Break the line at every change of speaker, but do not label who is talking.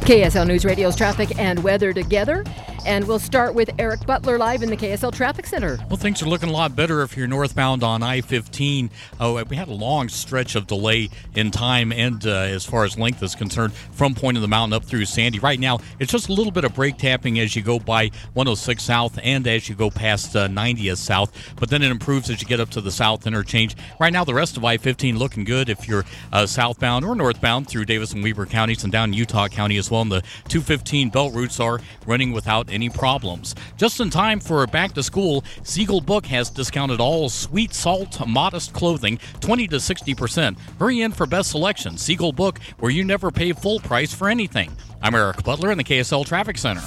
KSL News Radio's traffic and weather together. And we'll start with Eric Butler live in the KSL Traffic Center.
Well, things are looking a lot better if you're northbound on I-15. We had a long stretch of delay in time and as far as length is concerned from Point of the Mountain up through Sandy. Right now, it's just a little bit of brake tapping as you go by 106 South and as you go past 90th South. But then it improves as you get up to the South interchange. Right now, the rest of I-15 looking good if you're southbound or northbound through Davis and Weber counties and down Utah County as well. And the 215 belt routes are running without any problems. Just in time for back to school, Siegel Book has discounted all Sweet Salt Modest clothing 20 to 60%. Hurry in for best selection. Siegel Book, where you never pay full price for anything. I'm Eric Butler in the KSL Traffic Center.